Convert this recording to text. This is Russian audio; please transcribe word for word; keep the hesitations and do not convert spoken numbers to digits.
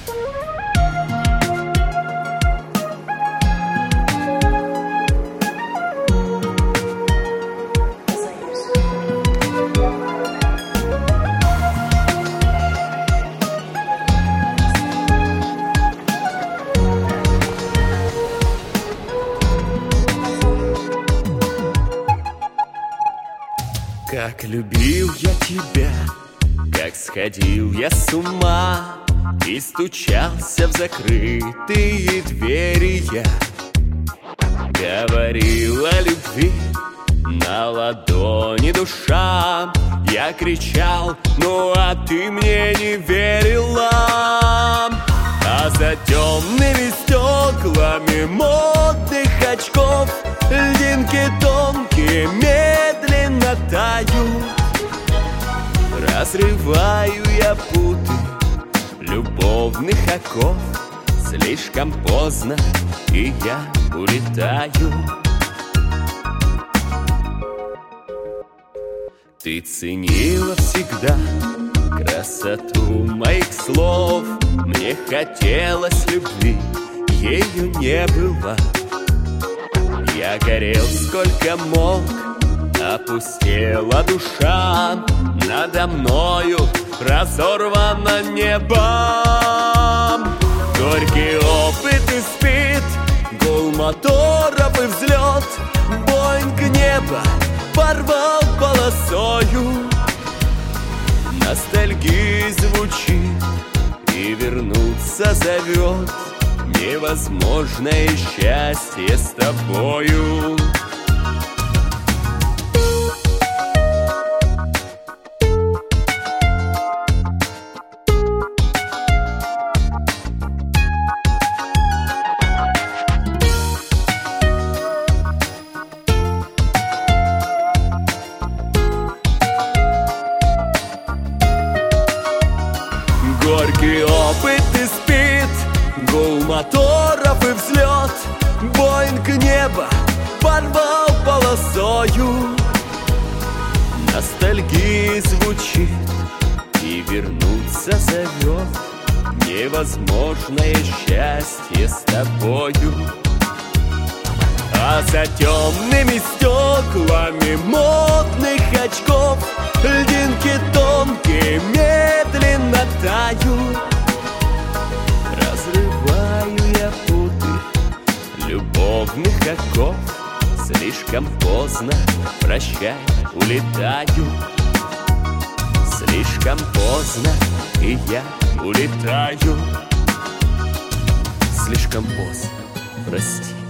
Как любил я тебя, как сходил я с ума, и стучался в закрытые двери я. Говорил о любви на ладони душа. Я кричал, ну а ты мне не верила. А за темными стеклами модных очков льдинки тонкие медленно тают. Разрываю я путы любовных оков. Слишком поздно, и я улетаю. Ты ценила всегда красоту моих слов. Мне хотелось любви, ею не было. Я горел сколько мог, опустела душа. Надо мною разорвано небо. Горький опыт и спит, гул моторов и взлет. Боинг неба порвал полосою. Ностальгия звучит и вернуться зовет. Невозможное счастье с тобою. Горький опыт и спит, гул моторов и взлет. Боинг неба порвал полосою. Ностальгия звучит и вернуться зовет. Невозможное счастье с тобою. А за темными стеклами модных очков льдинки тонкие медленно тают. Разрываю я путы любовных оков. Слишком поздно, прощай, улетаю. Слишком поздно, и я улетаю. Слишком поздно, прости.